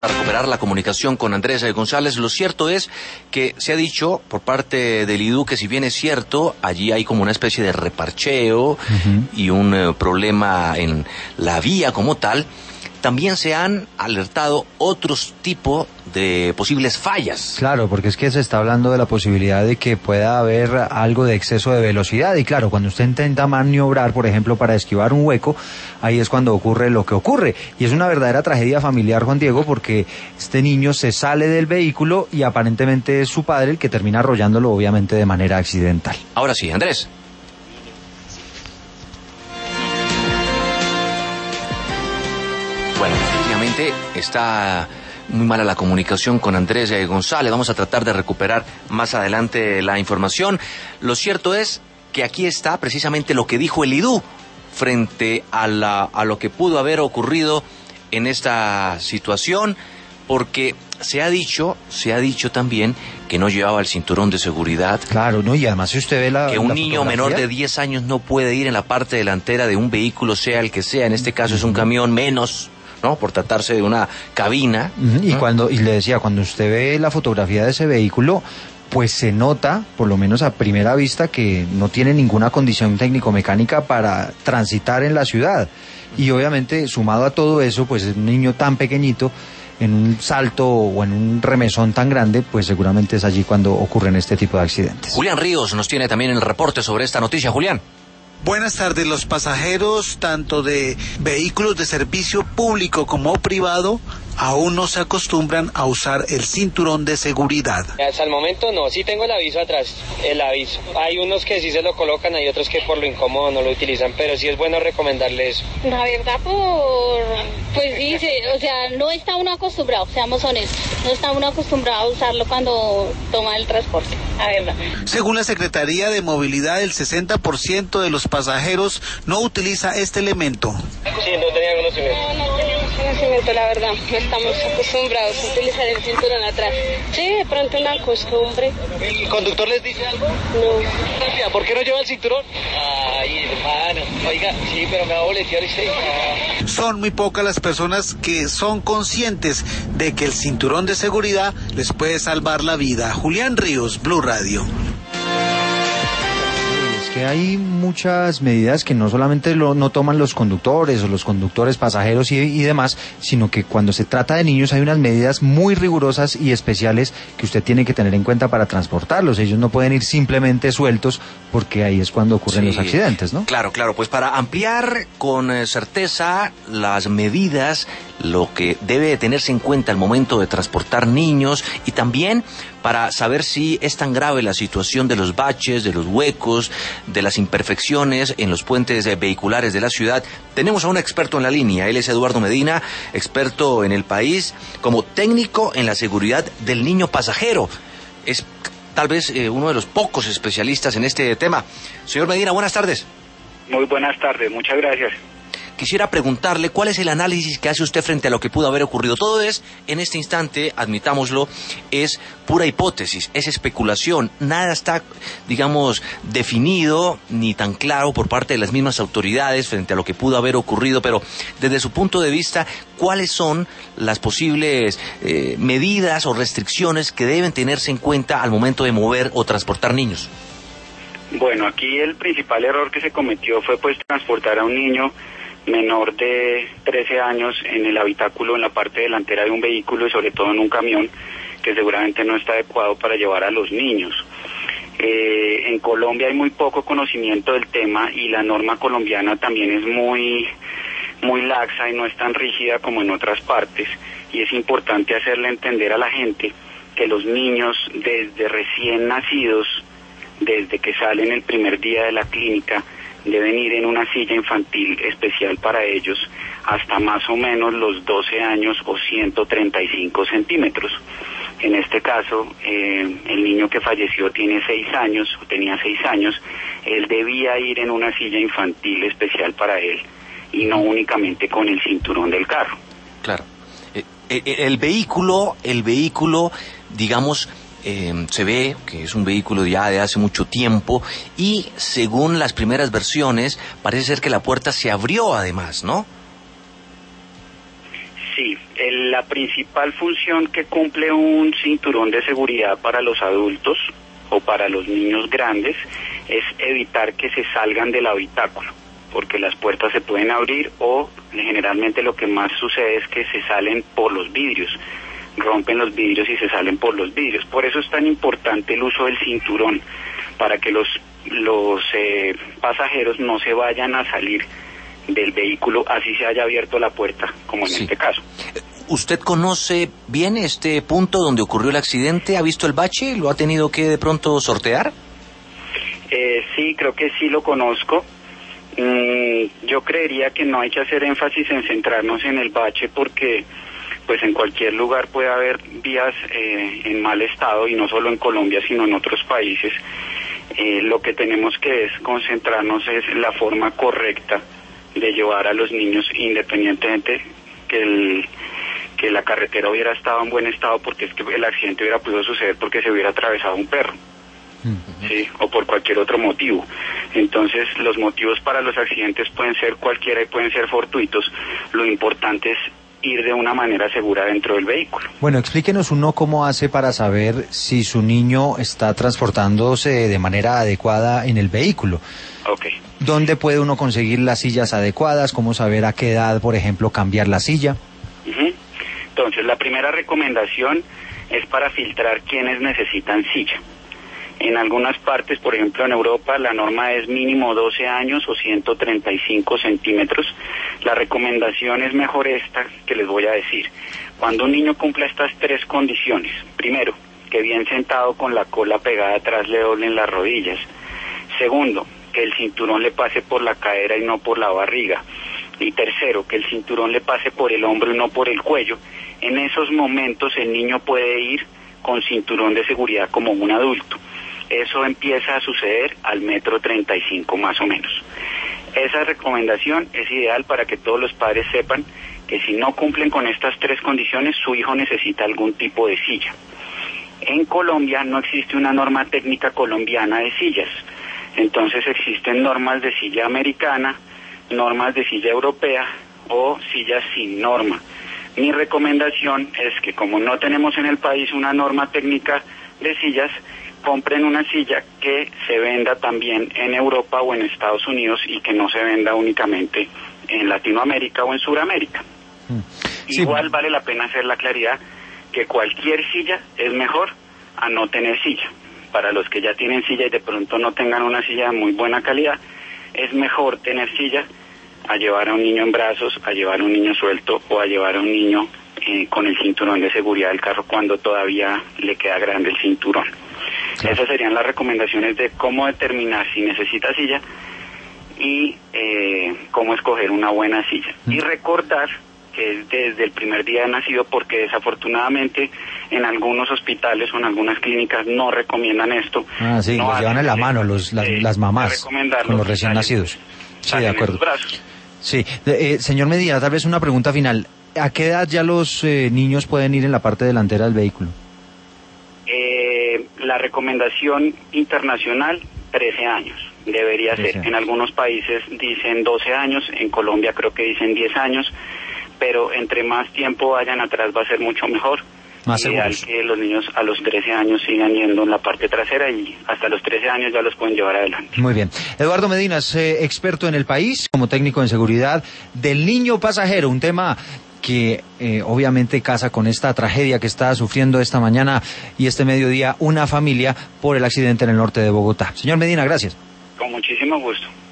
Recuperar la comunicación con Andrés González. Lo cierto es que se ha dicho por parte del IDU que, si bien es cierto, allí hay como una especie de reparcheo y un problema en la vía como tal, también se han alertado otros tipos de posibles fallas. Claro, porque es que se está hablando de la posibilidad de que pueda haber algo de exceso de velocidad, y claro, cuando usted intenta maniobrar, por ejemplo, para esquivar un hueco, ahí es cuando ocurre lo que ocurre, y es una verdadera tragedia familiar, Juan Diego, porque este niño se sale del vehículo y aparentemente es su padre el que termina arrollándolo, obviamente de manera accidental. Ahora sí, Andrés. Bueno, efectivamente está muy mala la comunicación con Andrés González. Vamos a tratar de recuperar más adelante la información. Lo cierto es que aquí está precisamente lo que dijo el IDU frente a lo que pudo haber ocurrido en esta situación, porque se ha dicho también que no llevaba el cinturón de seguridad. Claro, no, y además si usted ve que un niño menor de 10 años no puede ir en la parte delantera de un vehículo, sea el que sea. En este caso es un camión, menos, ¿no?, por tratarse de una cabina. Y le decía, cuando usted ve la fotografía de ese vehículo, pues se nota, por lo menos a primera vista, que no tiene ninguna condición técnico-mecánica para transitar en la ciudad. Y obviamente, sumado a todo eso, pues es un niño tan pequeñito, en un salto o en un remesón tan grande, pues seguramente es allí cuando ocurren este tipo de accidentes. Julián Ríos nos tiene también el reporte sobre esta noticia. Julián. Buenas tardes. Los pasajeros, tanto de vehículos de servicio público como privado, aún no se acostumbran a usar el cinturón de seguridad. Hasta el momento no, sí tengo el aviso atrás, el aviso. Hay unos que sí se lo colocan, hay otros que por lo incómodo no lo utilizan, pero sí es bueno recomendarle eso. La verdad, pues dice, o sea, no está uno acostumbrado, seamos honestos, no está uno acostumbrado a usarlo cuando toma el transporte, la verdad. Según la Secretaría de Movilidad, el 60% de los pasajeros no utiliza este elemento. Sí, no tenía conocimiento. No tenemos conocimiento, la verdad. Estamos acostumbrados a utilizar el cinturón atrás. Sí, de pronto una costumbre. ¿El conductor les dice algo? No. ¿Por qué no lleva el cinturón? Ay, hermano, oiga, sí, pero me va a boletear usted. Son muy pocas las personas que son conscientes de que el cinturón de seguridad les puede salvar la vida. Julián Ríos, Blue Radio. Que hay muchas medidas que no solamente no toman los conductores o los conductores pasajeros y demás, sino que cuando se trata de niños hay unas medidas muy rigurosas y especiales que usted tiene que tener en cuenta para transportarlos. Ellos no pueden ir simplemente sueltos, porque ahí es cuando ocurren los accidentes, ¿no? Claro, pues para ampliar con certeza las medidas, lo que debe tenerse en cuenta al momento de transportar niños, y también para saber si es tan grave la situación de los baches, de los huecos, de las imperfecciones en los puentes vehiculares de la ciudad, tenemos a un experto en la línea. Él es Eduardo Medina, experto en el país como técnico en la seguridad del niño pasajero. Es tal vez uno de los pocos especialistas en este tema. Señor Medina, buenas tardes. Muy buenas tardes, muchas gracias. Quisiera preguntarle cuál es el análisis que hace usted frente a lo que pudo haber ocurrido. Todo es, en este instante, admitámoslo, es pura hipótesis, es especulación. Nada está, digamos, definido ni tan claro por parte de las mismas autoridades frente a lo que pudo haber ocurrido, pero desde su punto de vista, ¿cuáles son las posibles medidas o restricciones que deben tenerse en cuenta al momento de mover o transportar niños? Bueno, aquí el principal error que se cometió fue pues transportar a un niño menor de 13 años en el habitáculo, en la parte delantera de un vehículo y sobre todo en un camión, que seguramente no está adecuado para llevar a los niños. En Colombia hay muy poco conocimiento del tema y la norma colombiana también es muy laxa y no es tan rígida como en otras partes, y es importante hacerle entender a la gente que los niños desde recién nacidos, desde que salen el primer día de la clínica, deben ir en una silla infantil especial para ellos hasta más o menos los 12 años o 135 centímetros. En este caso, el niño que falleció tiene 6 años, o tenía 6 años, él debía ir en una silla infantil especial para él y no únicamente con el cinturón del carro. Claro. El vehículo, digamos, se ve que es un vehículo ya de hace mucho tiempo y según las primeras versiones parece ser que la puerta se abrió además, ¿no? Sí, La principal función que cumple un cinturón de seguridad para los adultos o para los niños grandes es evitar que se salgan del habitáculo, porque las puertas se pueden abrir o generalmente lo que más sucede es que se salen por los vidrios, rompen los vidrios y se salen por los vidrios. Por eso es tan importante el uso del cinturón, para que los pasajeros no se vayan a salir del vehículo así se haya abierto la puerta, como en este caso. ¿Usted conoce bien este punto donde ocurrió el accidente? ¿Ha visto el bache? ¿Lo ha tenido que de pronto sortear? Sí, creo que sí lo conozco. Yo creería que no hay que hacer énfasis en centrarnos en el bache, porque pues en cualquier lugar puede haber vías en mal estado, y no solo en Colombia sino en otros países. Lo que tenemos que es concentrarnos es en la forma correcta de llevar a los niños, independientemente que la carretera hubiera estado en buen estado, porque es que el accidente hubiera podido suceder porque se hubiera atravesado un perro, ¿sí? O por cualquier otro motivo. Entonces los motivos para los accidentes pueden ser cualquiera y pueden ser fortuitos. Lo importante es ir de una manera segura dentro del vehículo. Bueno, explíquenos uno cómo hace para saber si su niño está transportándose de manera adecuada en el vehículo. Okay. ¿Dónde puede uno conseguir las sillas adecuadas? ¿Cómo saber a qué edad, por ejemplo, cambiar la silla? Entonces, la primera recomendación es para filtrar quienes necesitan silla. En algunas partes, por ejemplo en Europa, la norma es mínimo 12 años o 135 centímetros. La recomendación es mejor esta que les voy a decir. Cuando un niño cumpla estas 3 condiciones: primero, que bien sentado con la cola pegada atrás le doblen las rodillas. Segundo, que el cinturón le pase por la cadera y no por la barriga. Y tercero, que el cinturón le pase por el hombro y no por el cuello. En esos momentos el niño puede ir con cinturón de seguridad como un adulto. Eso empieza a suceder al 1,35 m más o menos. Esa recomendación es ideal para que todos los padres sepan que si no cumplen con estas 3 condiciones, su hijo necesita algún tipo de silla. En Colombia no existe una norma técnica colombiana de sillas. Entonces existen normas de silla americana, normas de silla europea o sillas sin norma. Mi recomendación es que, como no tenemos en el país una norma técnica de sillas, compren una silla que se venda también en Europa o en Estados Unidos y que no se venda únicamente en Latinoamérica o en Sudamérica. Sí. Igual vale la pena hacer la claridad que cualquier silla es mejor a no tener silla. Para los que ya tienen silla y de pronto no tengan una silla de muy buena calidad, es mejor tener silla a llevar a un niño en brazos, a llevar a un niño suelto o a llevar a un niño con el cinturón de seguridad del carro cuando todavía le queda grande el cinturón. Claro. Esas serían las recomendaciones de cómo determinar si necesita silla y cómo escoger una buena silla. Y recordar que es desde el primer día de nacido, porque desafortunadamente en algunos hospitales o en algunas clínicas no recomiendan esto. Sí, no los llevan en la mano las mamás con los recién nacidos. Sí, de acuerdo. Sí, señor Medina, tal vez una pregunta final. ¿A qué edad ya los niños pueden ir en la parte delantera del vehículo? La recomendación internacional, 13 años. Debería ser. En algunos países dicen 12 años, en Colombia creo que dicen 10 años, pero entre más tiempo vayan atrás va a ser mucho mejor. Más ideal que los niños a los 13 años sigan yendo en la parte trasera y hasta los 13 años ya los pueden llevar adelante. Muy bien. Eduardo Medina es experto en el país como técnico en seguridad del niño pasajero, un tema que obviamente casa con esta tragedia que está sufriendo esta mañana y este mediodía una familia por el accidente en el norte de Bogotá. Señor Medina, gracias. Con muchísimo gusto.